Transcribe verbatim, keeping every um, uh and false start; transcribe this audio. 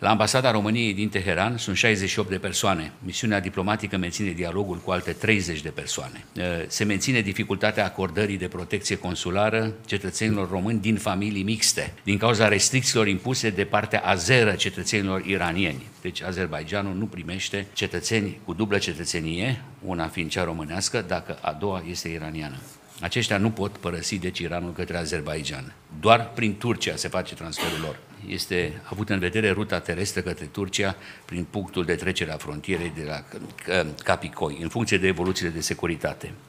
La Ambasada României din Teheran sunt șaizeci și opt de persoane. Misiunea diplomatică menține dialogul cu alte treizeci de persoane. Se menține dificultatea acordării de protecție consulară cetățenilor români din familii mixte, din cauza restricțiilor impuse de partea azeră cetățenilor iranieni. Deci Azerbaidjanul nu primește cetățeni cu dublă cetățenie, una fiind cea românească, dacă a doua este iraniană. Aceștia nu pot părăsi deci Iranul către Azerbaidjan. Doar prin Turcia se face transferul lor. Este avut în vedere ruta terestră către Turcia prin punctul de trecere a frontierei de la Capicoi, în funcție de evoluțiile de securitate.